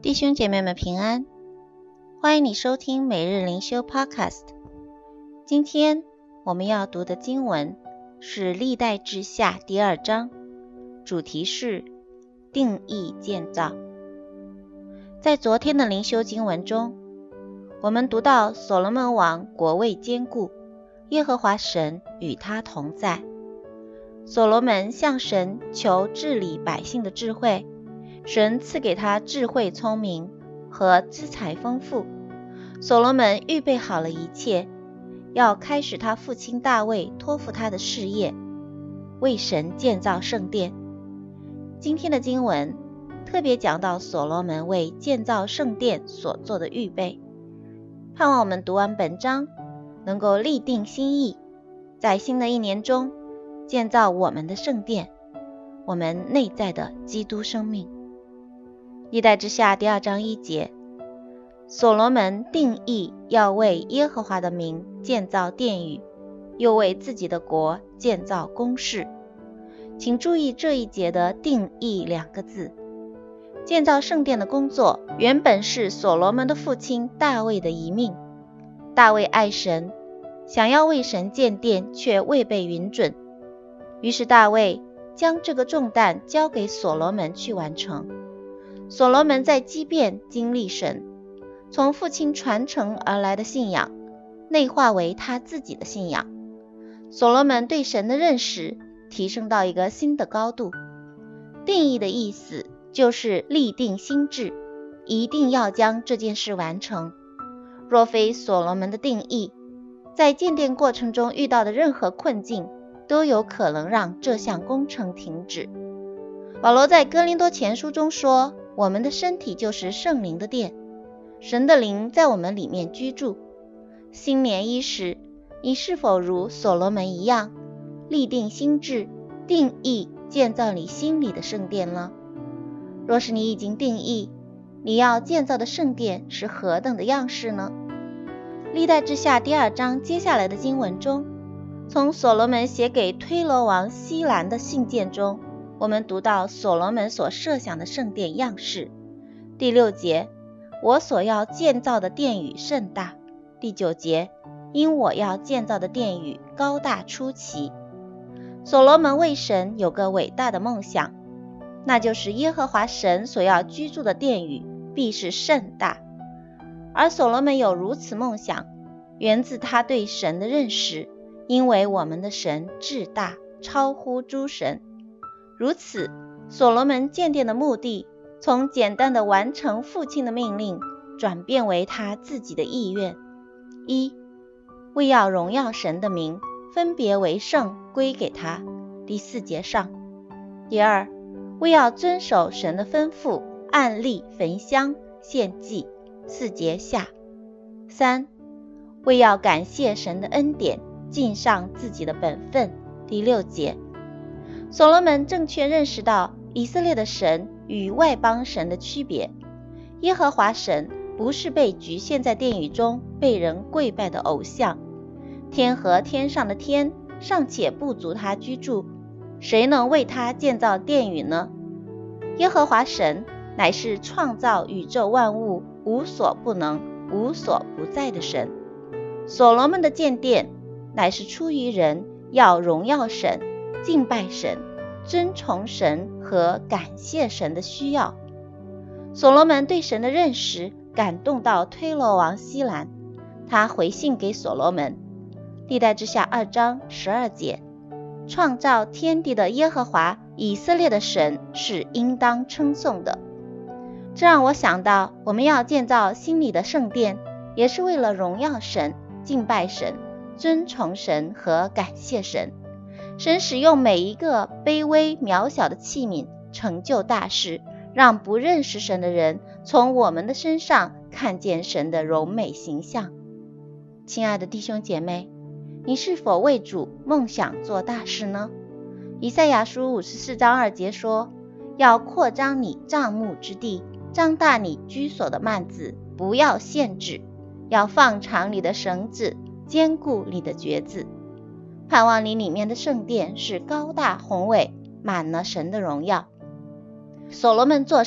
弟兄姐妹们平安，欢迎你收听每日灵修 Podcast。 今天我们要读的经文是历代志下第2章，主题是定义建造。在昨天的灵修经文中，我们读到所罗门王国位坚固，耶和华神与他同在。所罗门向神求治理百姓的智慧，神赐给他智慧聪明和资财丰富。所罗门预备好了一切，要开始他父亲大卫托付他的事业，为神建造圣殿。今天的经文特别讲到所罗门为建造圣殿所做的预备，盼望我们读完本章能够立定心意，在新的一年中建造我们的圣殿，我们内在的基督生命。历代志下第2章1节，所罗门定义要为耶和华的名建造殿宇，又为自己的国建造宫室。请注意这一节的定义2个字。建造圣殿的工作原本是所罗门的父亲大卫的遗命。大卫爱神，想要为神建殿，却未被允准，于是大卫将这个重担交给所罗门去完成。所罗门在激变经历神，从父亲传承而来的信仰内化为他自己的信仰。所罗门对神的认识提升到一个新的高度。定义的意思就是立定心志，一定要将这件事完成。若非所罗门的定义，在建殿过程中遇到的任何困境都有可能让这项工程停止。保罗在哥林多前书中说，我们的身体就是圣灵的殿，神的灵在我们里面居住。新年伊始，你是否如所罗门一样，立定心志，定义建造你心里的圣殿呢？若是你已经定义，你要建造的圣殿是何等的样式呢？历代志下第2章接下来的经文中，从所罗门写给推罗王希兰的信件中，我们读到所罗门所设想的圣殿样式。第6节，我所要建造的殿宇甚大。第9节，因我要建造的殿宇高大出奇。所罗门为神有个伟大的梦想，那就是耶和华神所要居住的殿宇必是甚大。而所罗门有如此梦想，源自他对神的认识，因为我们的神至大，超乎诸神。如此，所罗门建殿的目的从简单的完成父亲的命令，转变为他自己的意愿。1. 为要荣耀神的名，分别为圣归给他。第4节上。第2，为要遵守神的吩咐，按例焚香献祭。4节下。3. 为要感谢神的恩典，尽上自己的本分。第6节。所罗门正确认识到以色列的神与外邦神的区别。耶和华神不是被局限在殿宇中被人跪拜的偶像，天和天上的天尚且不足他居住，谁能为他建造殿宇呢？耶和华神乃是创造宇宙万物无所不能无所不在的神。所罗门的建殿乃是出于人要荣耀神、敬拜神、尊崇神和感谢神的需要。所罗门对神的认识感动到推罗王希兰，他回信给所罗门。历代志下2章12节，创造天地的耶和华以色列的神是应当称颂的。这让我想到，我们要建造心里的圣殿，也是为了荣耀神、敬拜神、尊崇神和感谢神。神使用每一个卑微渺小的器皿成就大事，让不认识神的人从我们的身上看见神的荣美形象。亲爱的弟兄姐妹，你是否为主梦想做大事呢？以赛亚书54章2节说，要扩张你帐幕之地，张大你居所的幔子，不要限制，要放长你的绳子，坚固你的橛子。盼望你里面的圣殿是高大宏伟，满了神的荣耀。所罗门做事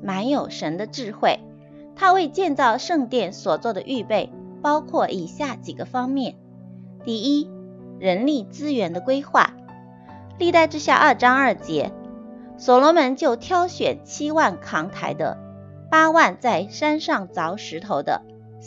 满有神的智慧。他为建造圣殿所做的预备包括以下几个方面。第一，人力资源的规划。历代志下2章2节，所罗门就挑选7万扛台的，8万在山上凿石头的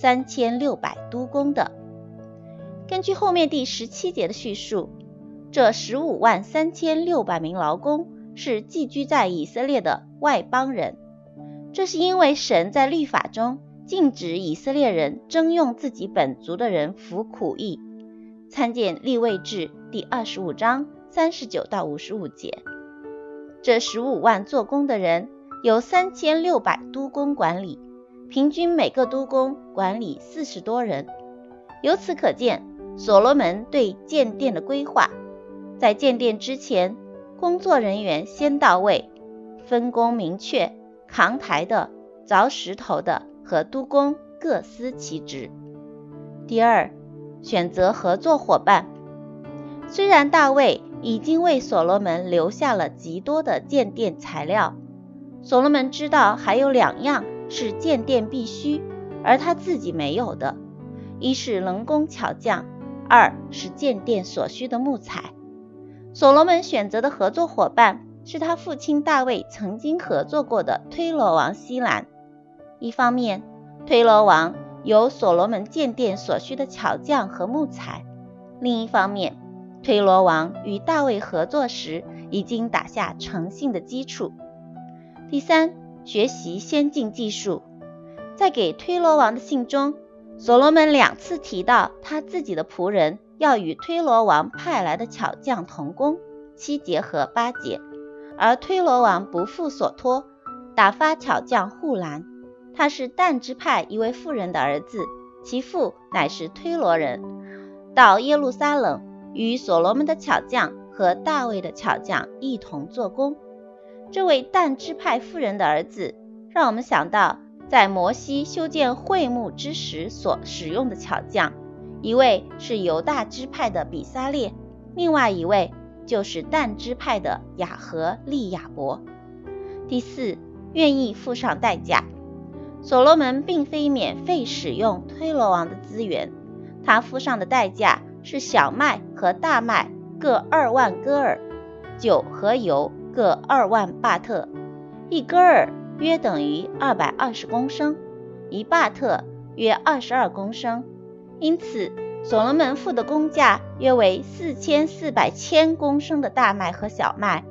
，3600督工的。根据后面第17节的叙述，这15万3600名劳工是寄居在以色列的外邦人。这是因为神在律法中禁止以色列人征用自己本族的人服苦役，参见利未志第25章39到55节。这15万做工的人由3600督工管理，平均每个督工管理40多人。由此可见，所罗门对建殿的规划，在建殿之前，工作人员先到位，分工明确，扛台的、凿石头的和督工各司其职。第二，选择合作伙伴。虽然大卫已经为所罗门留下了极多的建殿材料，所罗门知道还有2样是建殿必须，而他自己没有的，一是能工巧匠，二是建殿所需的木材。所罗门选择的合作伙伴是他父亲大卫曾经合作过的推罗王西兰。一方面，推罗王有所罗门建殿所需的巧匠和木材；另一方面，推罗王与大卫合作时已经打下诚信的基础。第三，学习先进技术。在给推罗王的信中，所罗门2次提到他自己的仆人要与推罗王派来的巧匠同工，7节和8节。而推罗王不负所托，打发巧匠户兰，他是但支派一位妇人的儿子，其父乃是推罗人，到耶路撒冷与所罗门的巧匠和大卫的巧匠一同做工。这位但支派妇人的儿子，让我们想到在摩西修建会幕之时所使用的巧匠，一位是犹大支派的比撒列，另外一位就是但支派的雅和利亚伯。第四，愿意付上代价。所罗门并非免费使用推罗王的资源，他付上的代价是小麦和大麦各2万戈尔，酒和油各2万巴特，一戈尔约等于220公升，一巴特约22公升。因此所罗门付的工价约为4400千公升的大麦和小麦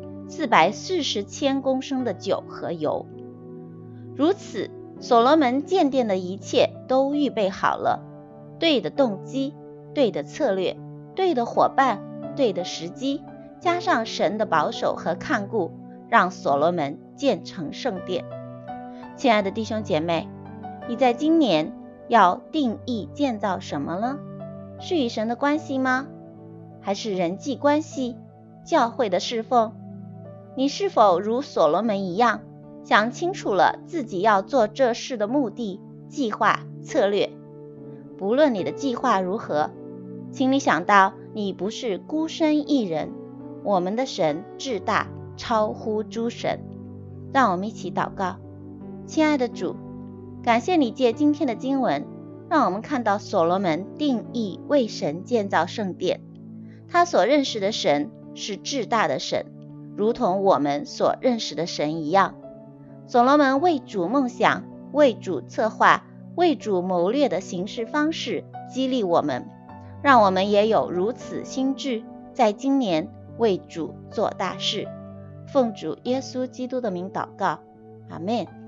，440千公升的酒和油。如此，所罗门建殿的一切都预备好了，对的动机，对的策略，对的伙伴，对的时机，加上神的保守和看顾，让所罗门建成圣殿。亲爱的弟兄姐妹，你在今年要定义建造什么呢？是与神的关系吗？还是人际关系、教会的侍奉？你是否如所罗门一样，想清楚了自己要做这事的目的、计划、策略？不论你的计划如何，请你想到你不是孤身一人，我们的神至大，超乎诸神。让我们一起祷告。亲爱的主，感谢你借今天的经文，让我们看到所罗门定义为神建造圣殿。他所认识的神是至大的神，如同我们所认识的神一样。所罗门为主梦想，为主策划，为主谋略的行事方式激励我们，让我们也有如此心志，在今年为主做大事。奉主耶稣基督的名祷告，阿们。